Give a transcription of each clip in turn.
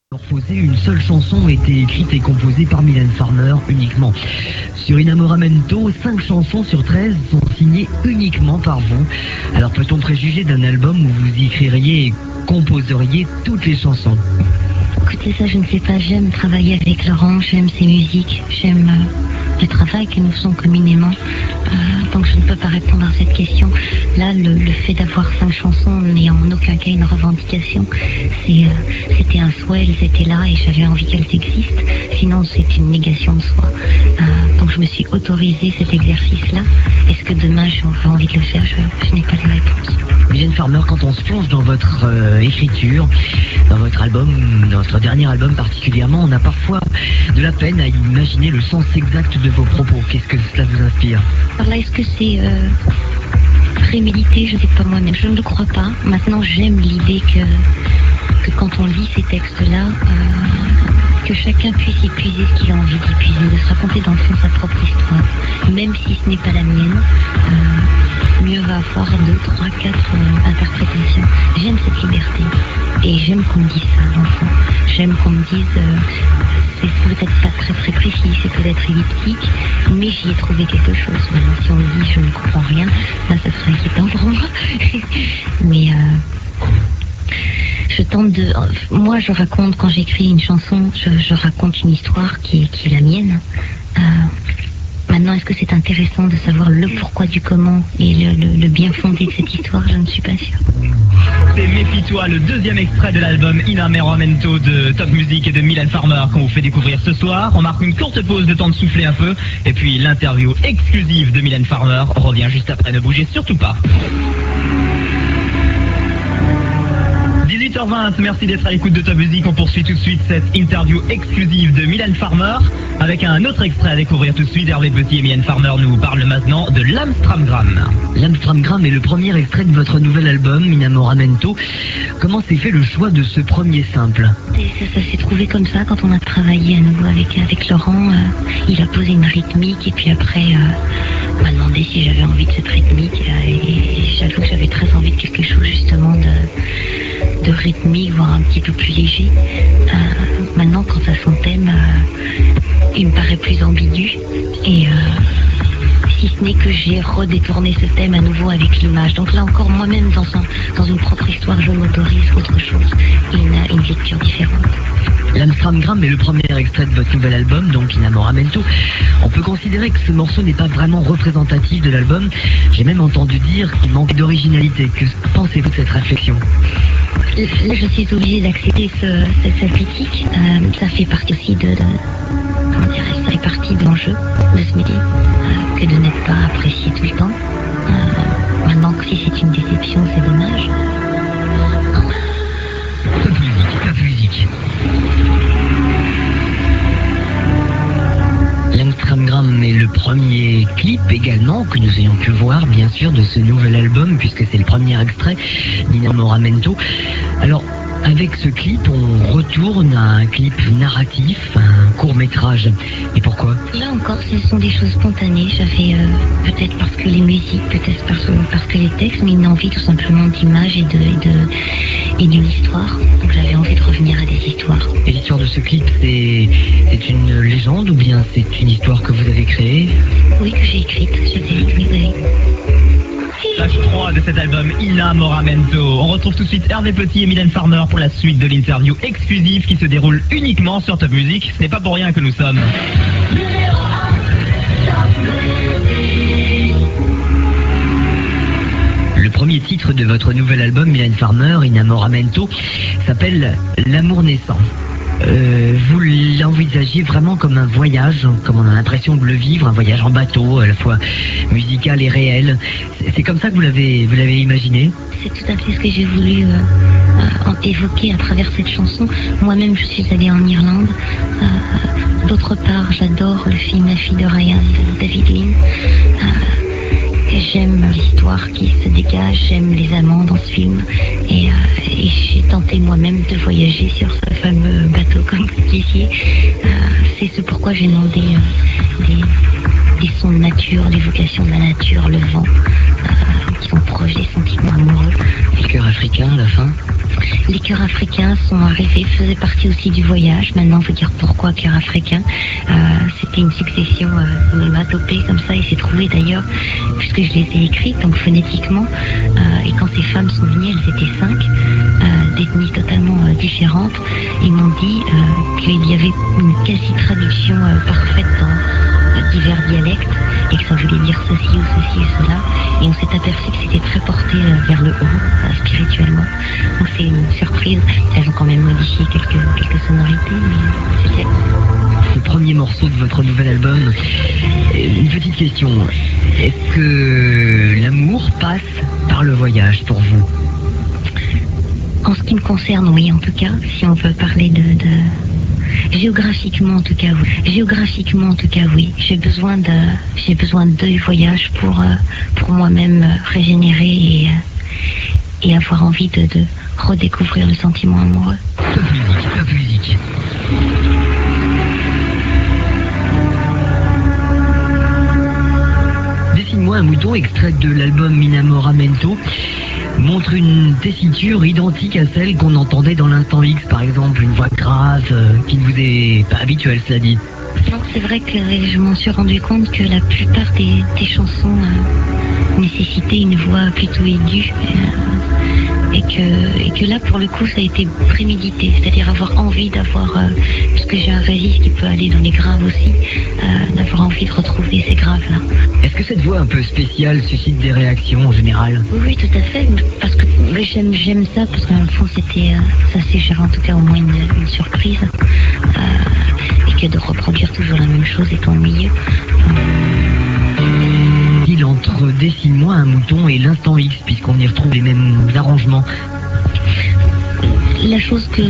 Morphosé, une seule chanson a été écrite et composée par Mylène Farmer uniquement. Sur Inamoramento, 5 chansons sur 13 sont signées uniquement par vous. Alors peut-on préjuger d'un album où vous écririez et composeriez toutes les chansons? Écoutez, ça je ne sais pas, j'aime travailler avec Laurent, j'aime ses musiques, j'aime le travail que nous faisons communément. Donc je ne peux pas répondre à cette question. Là, le fait d'avoir 5 chansons n'est en aucun cas une revendication. C'était un souhait, elles étaient là et j'avais envie qu'elles existent. Sinon, c'est une négation de soi. Donc je me suis autorisé cet exercice-là. Est-ce que demain j'aurai envie de le faire? Je n'ai pas les réponses. Mylène Farmer, quand on se plonge dans votre écriture, dans votre album, dans votre dernier album particulièrement, on a parfois de la peine à imaginer le sens exact de vos propos. Qu'est-ce que cela vous inspire? Alors là, est-ce que c'est prémédité? Je ne sais pas moi-même, je ne le crois pas. Maintenant, j'aime l'idée que quand on lit ces textes-là, que chacun puisse épuiser ce qu'il a envie d'épuiser, de se raconter dans le fond sa propre histoire, même si ce n'est pas la mienne. Mieux va avoir 2, 3, 4 interprétations. J'aime cette liberté et j'aime qu'on me dise ça, dans le fond. J'aime qu'on me dise c'est peut-être pas très très précis, c'est peut-être elliptique, mais j'y ai trouvé quelque chose. Maintenant, si on me dit je ne comprends rien, là ça serait inquiétant pour moi. Mais je tente de... Moi je raconte, quand j'écris une chanson, je raconte une histoire qui est la mienne. Maintenant, est-ce que c'est intéressant de savoir le pourquoi du comment et le bien fondé de cette histoire? Je ne suis pas sûre. C'est Méfie-toi, le deuxième extrait de l'album Inamoramento de Top Music et de Mylène Farmer qu'on vous fait découvrir ce soir. On marque une courte pause de temps de souffler un peu et puis l'interview exclusive de Mylène Farmer revient juste après, ne bougez surtout pas. 18h20, merci d'être à l'écoute de Top Music. On poursuit tout de suite cette interview exclusive de Mylène Farmer avec un autre extrait à découvrir tout de suite. Hervé Petit et Mylène Farmer nous parlent maintenant de l'Amstramgram. L'Amstramgram est le premier extrait de votre nouvel album, Inamoramento. Comment s'est fait le choix de ce premier simple? Ça s'est trouvé comme ça quand on a travaillé à nouveau avec Laurent. Il a posé une rythmique et puis après m'a demandé si j'avais envie de cette rythmique. Et j'avoue que j'avais très envie de quelque chose justement de rythmique, voire un petit peu plus léger. Maintenant, quant à son thème, il me paraît plus ambigu. Et si ce n'est que j'ai redétourné ce thème à nouveau avec l'image. Donc là encore, moi-même, dans une propre histoire, je m'autorise autre chose, une lecture différente. L'Amstramgram est le premier extrait de votre nouvel album, donc Inamoramento. On peut considérer que ce morceau n'est pas vraiment représentatif de l'album. J'ai même entendu dire qu'il manque d'originalité. Que pensez-vous de cette réflexion? Là, je suis obligée d'accepter cette critique. Ça fait partie aussi ça fait partie de l'enjeu de ce métier, que de n'être pas apprécié tout le temps. Maintenant, si c'est une déception, c'est dommage. Top musique. L'Amstramgram est le premier clip également que nous ayons pu voir, bien sûr, de ce nouvel album, puisque c'est le premier extrait d'Inamoramento. Alors, avec ce clip, on retourne à un clip narratif, un court-métrage. Et pourquoi? Là encore, ce sont des choses spontanées. J'avais, peut-être parce que les musiques, peut-être parce que les textes, mais une envie tout simplement d'image et d'une histoire. Donc j'avais envie de revenir à des histoires. Et l'histoire de ce clip, c'est une légende ou bien c'est une histoire que vous avez créée? Oui, que j'ai écrite. Oui. Page 3 de cet album Inamoramento. On retrouve tout de suite Hervé Petit et Mylène Farmer pour la suite de l'interview exclusive qui se déroule uniquement sur Top Music. Ce n'est pas pour rien que nous sommes. Le premier titre de votre nouvel album, Mylène Farmer, Inamoramento, s'appelle L'amour naissant. Vous l'envisagez vraiment comme un voyage, comme on a l'impression de le vivre, un voyage en bateau, à la fois musical et réel. C'est comme ça que vous l'avez imaginé? C'est tout à fait ce que j'ai voulu évoquer à travers cette chanson. Moi-même, je suis allée en Irlande. D'autre part, j'adore le film La fille de Ryan de David Lean. J'aime l'histoire qui se dégage, j'aime les amants dans ce film et j'ai tenté moi-même de voyager sur ce fameux bateau, comme vous disiez. C'est ce pourquoi j'ai demandé des sons de nature, l'évocation de la nature, le vent, qui sont proches des sentiments amoureux. Le cœur africain à la fin? Les chœurs africains sont arrivés, faisaient partie aussi du voyage. Maintenant, il faut dire pourquoi chœur africain. C'était une succession d'onomatopées comme ça. Il s'est trouvé d'ailleurs, puisque je les ai écrites, donc phonétiquement. Et quand ces femmes sont venues, elles étaient 5, d'ethnies totalement différentes. Ils m'ont dit qu'il y avait une quasi-traduction parfaite dans divers dialectes et que ça voulait dire ceci ou ceci et cela. Et on s'est aperçu que c'était très porté vers le haut, spirituellement. Donc c'est une surprise. Elles ont quand même modifié quelques sonorités, mais c'était... Le premier morceau de votre nouvel album, une petite question. Est-ce que l'amour passe par le voyage pour vous? En ce qui me concerne, oui, en tout cas, si on peut parler de... Géographiquement, en tout cas, oui. Géographiquement, en tout cas, oui. J'ai besoin de voyages pour moi-même régénérer et avoir envie de redécouvrir le sentiment amoureux. Top musique. Dessine-moi un mouton, extrait de l'album Minamoramento, montre une tessiture identique à celle qu'on entendait dans l'instant X, par exemple, une voix grave qui ne vous est pas habituelle, cela dit. Non, c'est vrai que je m'en suis rendu compte que la plupart des chansons nécessitaient une voix plutôt aiguë. Et que là, pour le coup, ça a été prémédité, c'est-à-dire avoir envie d'avoir, puisque j'ai un registre qui peut aller dans les graves aussi, d'avoir envie de retrouver ces graves-là. Est-ce que cette voix un peu spéciale suscite des réactions en général? Oui, tout à fait, parce que j'aime ça, parce qu'en fond, c'était, ça s'est géré en tout cas au moins une surprise, et que de reproduire toujours la même chose est ennuyeux. Entre Dessine-moi un mouton et l'instant X, puisqu'on y retrouve les mêmes arrangements. La chose que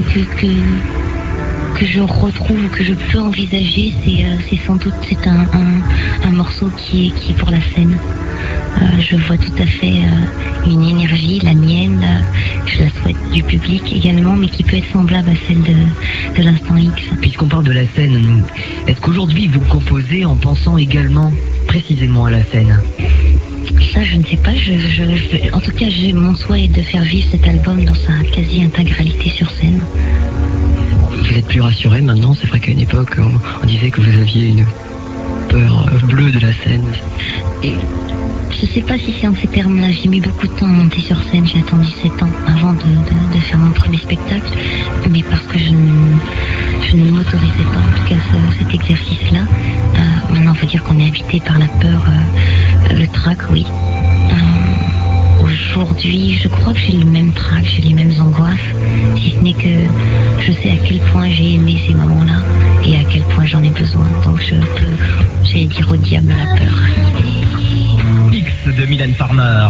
je retrouve, que je peux envisager, c'est sans doute un morceau qui est pour la scène. Je vois tout à fait une énergie, la mienne, je la souhaite du public également, mais qui peut être semblable à celle de l'instant X. Puisqu'on parle de la scène, est-ce qu'aujourd'hui vous composez en pensant également précisément à la scène? Ça, je ne sais pas. En tout cas, mon souhait est de faire vivre cet album dans sa quasi-intégralité sur scène. Vous êtes plus rassuré maintenant? C'est vrai qu'à une époque, on disait que vous aviez une peur bleue de la scène. Et je ne sais pas si c'est en ces termes-là. J'ai mis beaucoup de temps à monter sur scène. J'ai attendu 7 ans avant de faire mon premier spectacle. Mais parce que je ne m'autorisais pas, en tout cas, cet exercice-là. Maintenant, on peut dire qu'on est habité par la peur, le trac, oui. Aujourd'hui, je crois que j'ai le même trac, j'ai les mêmes angoisses, si ce n'est que je sais à quel point j'ai aimé ces moments-là et à quel point j'en ai besoin. Donc j'allais dire au diable la peur. X de Mylène Farmer.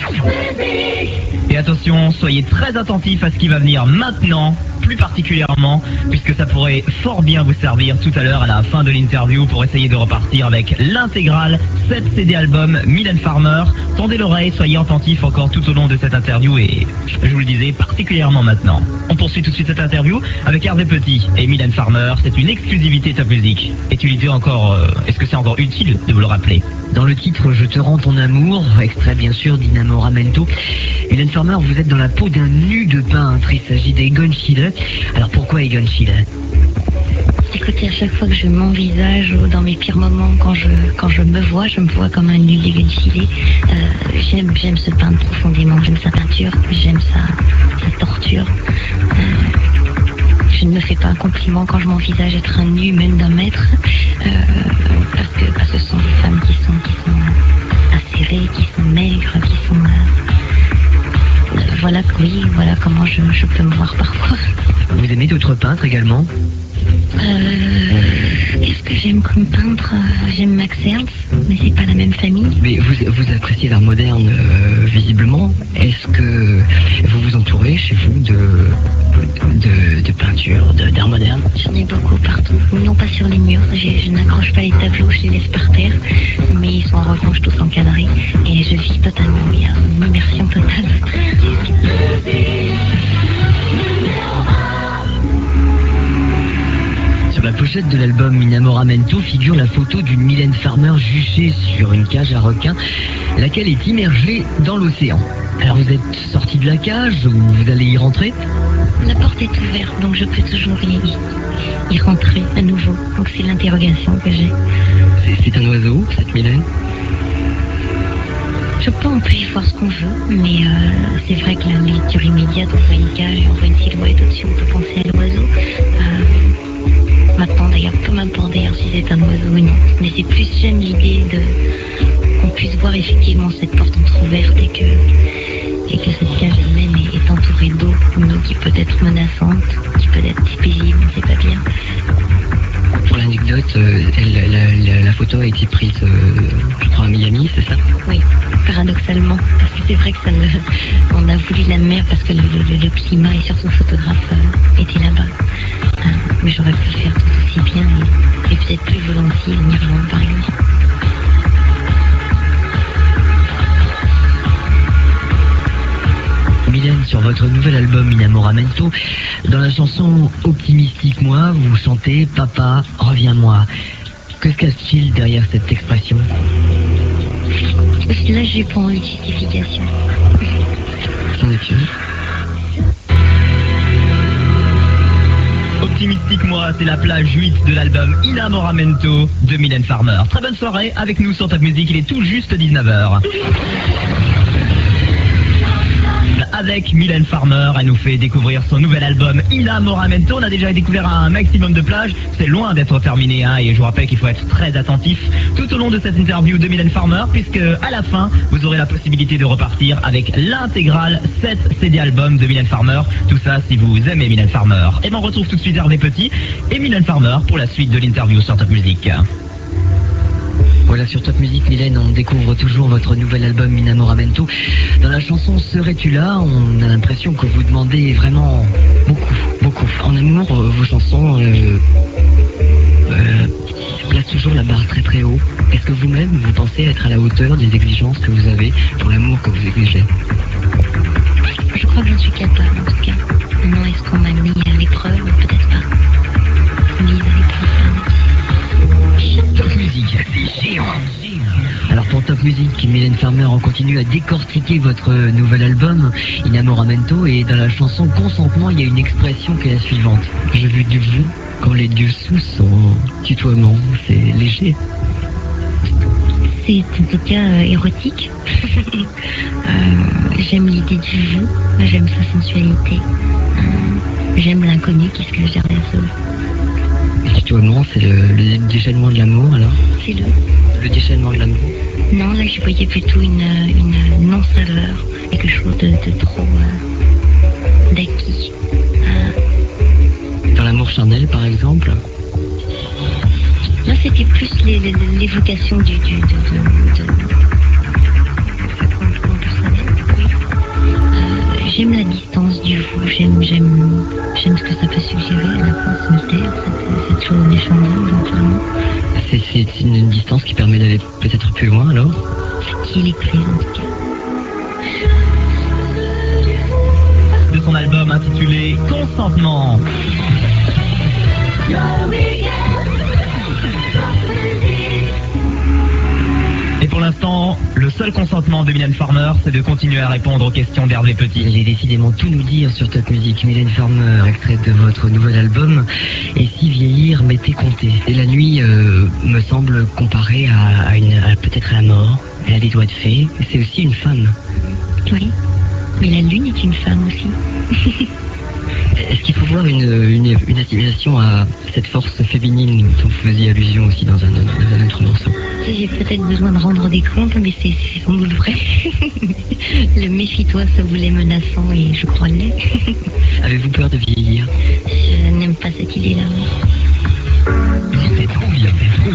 Et attention, soyez très attentifs à ce qui va venir maintenant, plus particulièrement, puisque ça pourrait fort bien vous servir tout à l'heure à la fin de l'interview pour essayer de repartir avec l'intégrale 7 CD album Mylène Farmer. Tendez l'oreille, soyez attentifs encore tout au long de cette interview et, je vous le disais, particulièrement maintenant. On poursuit tout de suite cette interview avec Hervé Petit et Mylène Farmer. C'est une exclusivité Top Music. Est-ce que c'est encore utile de vous le rappeler? Dans le titre Je te rends ton amour, extrait bien sûr d'Inamoramento, Mylène Farmer, vous êtes dans la peau d'un nu de peintre. Il s'agit d'Egon Schiele. Alors pourquoi Egon Schiele? Écoutez, à chaque fois que je m'envisage dans mes pires moments, quand je me vois comme un nu d'Egon Schiele. J'aime ce peintre profondément, j'aime sa peinture, j'aime sa torture. Je ne me fais pas un compliment quand je m'envisage être un nu même d'un mètre, parce que ce sont des femmes qui sont acérées, qui sont maigres, qui sont... voilà comment je peux me voir parfois. Vous aimez d'autres peintres également? Qu'est-ce que j'aime comme peintre? J'aime Max Ernst, mais c'est pas la même famille. Mais vous appréciez l'art moderne, visiblement. Est-ce que vous vous entourez chez vous de peinture, d'art moderne? J'en ai beaucoup partout. Non pas sur les murs, je n'accroche pas les tableaux, je les laisse par terre, mais ils sont en revanche tous encadrés. Et je vis totalement, il y a une immersion totale. Sur la pochette de l'album Minamoramento figure la photo d'une Mylène Farmer juchée sur une cage à requins, laquelle est immergée dans l'océan. Alors vous êtes sorti de la cage ou vous allez y rentrer? La porte est ouverte, donc je peux toujours y rentrer à nouveau. Donc c'est l'interrogation que j'ai. C'est un oiseau, cette Mylène? Je sais pas, on peut y voir ce qu'on veut, mais c'est vrai que la lecture immédiate, on voit une cage et on voit une silhouette au-dessus, on peut penser à l'oiseau. Maintenant d'ailleurs, peu m'importe d'ailleurs si c'est un oiseau ou non. Mais c'est plus, j'aime l'idée qu'on puisse voir effectivement cette porte entrouverte et que cette cage elle-même est entourée d'eau, une eau qui peut être menaçante, qui peut être paisible, on ne sait pas bien. Pour l'anecdote, la photo a été prise, je crois, à Miami, c'est ça? Oui, paradoxalement, parce que c'est vrai que on a voulu la mer parce que le climat et surtout le photographe était là-bas. Mais j'aurais pu le faire tout aussi bien et peut-être plus volontiers en Irlande par exemple. Mylène, sur votre nouvel album Innamoramento, dans la chanson Optimistique Moi, vous chantez « Papa, reviens-moi ». Que se cache-t-il derrière cette expression? Là, j'ai pas envie de justification. J'en ai plus. Optimistique Moi, c'est la plage 8 de l'album Innamoramento de Mylène Farmer. Très bonne soirée avec nous sur Top Music, il est tout juste 19h. Avec Mylène Farmer, elle nous fait découvrir son nouvel album Innamoramento. On a déjà découvert un maximum de plages, c'est loin d'être terminé, hein, et je vous rappelle qu'il faut être très attentif tout au long de cette interview de Mylène Farmer, puisque à la fin, vous aurez la possibilité de repartir avec l'intégrale 7 CD album de Mylène Farmer. Tout ça si vous aimez Mylène Farmer. Et ben on retrouve tout de suite Hervé Petit et Mylène Farmer pour la suite de l'interview sur Top Music. Voilà, sur Top Music, Mylène, on découvre toujours votre nouvel album Innamoramento. Dans la chanson Serais-tu là, on a l'impression que vous demandez vraiment beaucoup. En amour, vos chansons placent toujours la barre très haut. Est-ce que vous-même, vous pensez être à la hauteur des exigences que vous avez pour l'amour que vous exigez? Je crois que j'en suis capable en tout cas. Maintenant, est-ce qu'on m'a mis à l'épreuve? Peut-être pas. Mise à l'épreuve. Top Music, c'est géant. Alors pour Top Music, Mylène Farmer, on continue à décortiquer votre nouvel album Innamoramento, et dans la chanson Consentement, il y a une expression qui est la suivante: je veux du vous quand les dessous sont tutoiement. C'est léger. C'est en tout cas érotique. J'aime l'idée du vous, j'aime sa sensualité, j'aime l'inconnu qui se cache derrière ça. Le tutoiement, c'est le déchaînement de l'amour, alors? C'est le déchaînement de l'amour? Non, là je voyais plutôt une non-saveur, quelque chose de trop d'acquis. Dans l'amour charnel, par exemple? Là c'était plus l'évocation du j'aime la distance du vous, j'aime ce que ça peut suggérer, à la fois ce mystère, cette chose d'échanger éventuellement. C'est une distance qui permet d'aller peut-être plus loin, alors? Qui est les clés en tout cas. De son album intitulé Consentement. Et pour l'instant, le seul consentement de Mylène Farmer, c'est de continuer à répondre aux questions d'Hervé Petit. J'ai décidément tout nous dire sur Top Music. Mylène Farmer, extrait de votre nouvel album. Et si vieillir m'était compté. Et la nuit me semble comparée à peut-être à la mort. Elle a des doigts de fée. C'est aussi une femme. Oui, mais la lune est une femme aussi. Est-ce qu'il faut voir une assimilation à cette force féminine dont vous faisiez allusion aussi dans un autre morceau? J'ai peut-être besoin de rendre des comptes, mais c'est sans doute vrai. Le méfie-toi se voulait menaçant et je crois l'est. Avez-vous peur de vieillir? Je n'aime pas cette idée-là. C'était trop bien,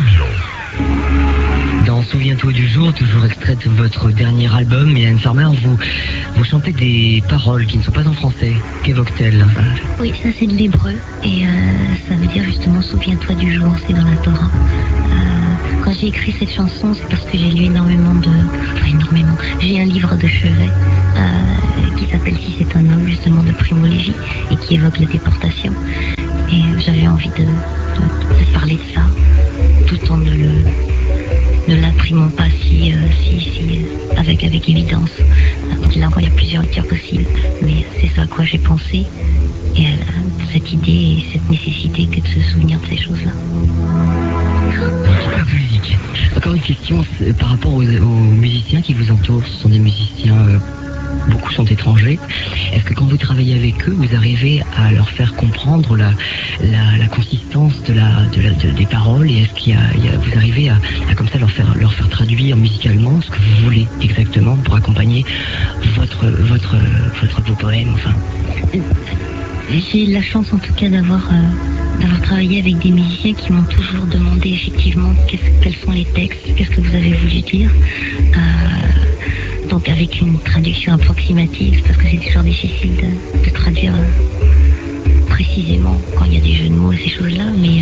Dans Souviens-toi du jour, toujours extrait de votre dernier album, Mylène Farmer, vous chantez des paroles qui ne sont pas en français. Qu'évoquent-elles? Oui, ça c'est de l'hébreu et ça veut dire justement Souviens-toi du jour, c'est dans la Torah. Quand j'ai écrit cette chanson, c'est parce que j'ai lu énormément. J'ai un livre de chevet qui s'appelle Si c'est un homme, justement de Primo Levi, et qui évoque la déportation. Et j'avais envie de parler de ça, tout en ne ne l'imprimons pas avec évidence. Là encore, il y a plusieurs lectures possibles, mais c'est ça à quoi j'ai pensé, et cette idée et cette nécessité que de se souvenir de ces choses-là. Super musique. Encore une question par rapport aux musiciens qui vous entourent. Ce sont des musiciens, beaucoup sont étrangers. Est-ce que quand vous travaillez avec eux, vous arrivez à leur faire comprendre la consistance des paroles, et est-ce qu'il y a, vous arrivez à comme ça leur faire traduire musicalement ce que vous voulez exactement pour accompagner vos poèmes, enfin. J'ai la chance en tout cas d'avoir travaillé avec des musiciens qui m'ont toujours demandé effectivement quels sont les textes, qu'est-ce que vous avez voulu dire. Donc avec une traduction approximative, parce que c'est toujours difficile de traduire précisément quand il y a des jeux de mots et ces choses-là, mais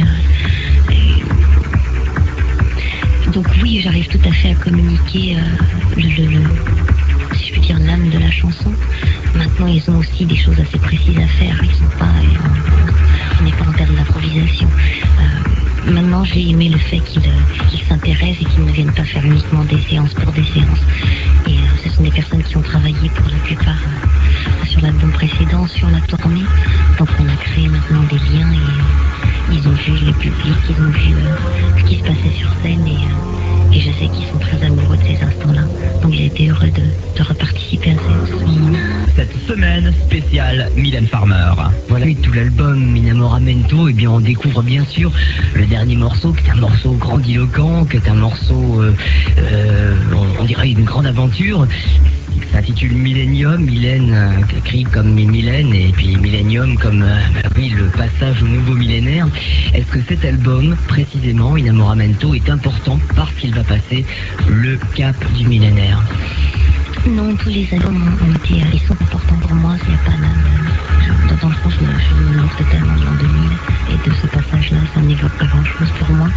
donc oui, j'arrive tout à fait à communiquer si je peux dire l'âme de la chanson. Maintenant, ils ont aussi des choses assez précises à faire. On n'est pas en termes d'improvisation. Maintenant, j'ai aimé le fait qu'ils s'intéressent et qu'ils ne viennent pas faire uniquement des séances pour des séances. Et ce sont des personnes qui ont travaillé pour la plupart sur l'album précédent, sur la tournée. Donc on a créé maintenant des liens et ils ont vu le public, ils ont vu ce qui se passait sur scène et je sais qu'ils sont très amoureux de ces instants-là. Donc j'ai été heureux de reparticiper à cette semaine spéciale Mylène Farmer. Voilà, et tout l'album Inamoramento, et bien on découvre bien sûr le dernier morceau, qui est un morceau grandiloquent, qui est un morceau, on dirait une grande aventure. Ça s'intitule Millennium, Mylène écrit comme Mylène, et puis Millennium comme le passage au nouveau millénaire. Est-ce que cet album, précisément, Inamoramento, est important parce qu'il va passer le cap du millénaire? Non, tous les albums ils sont importants pour moi. Il n'y a pas dans le fond, je me moque totalement de l'an 2000 et de ce passage-là, ça n'évoque pas grand-chose pour moi.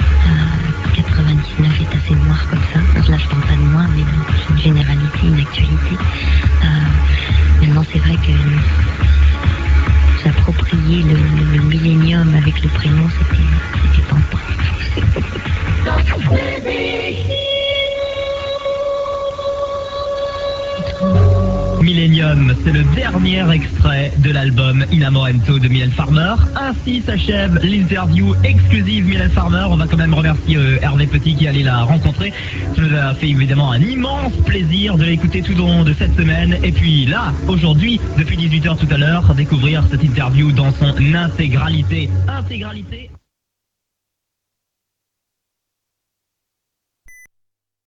99 est assez noir comme ça. Là, je parle pas de moi, mais c'est une généralité, une actualité. Maintenant, c'est vrai que s'approprier le millénium avec le prénom, c'était tentant. Millennium, c'est le dernier extrait de l'album Inamoramento de Mylène Farmer. Ainsi s'achève l'interview exclusive Mylène Farmer. On va quand même remercier Hervé Petit qui allait la rencontrer. Ça nous a fait évidemment un immense plaisir de l'écouter tout au long de cette semaine. Et puis là, aujourd'hui, depuis 18h tout à l'heure, découvrir cette interview dans son intégralité.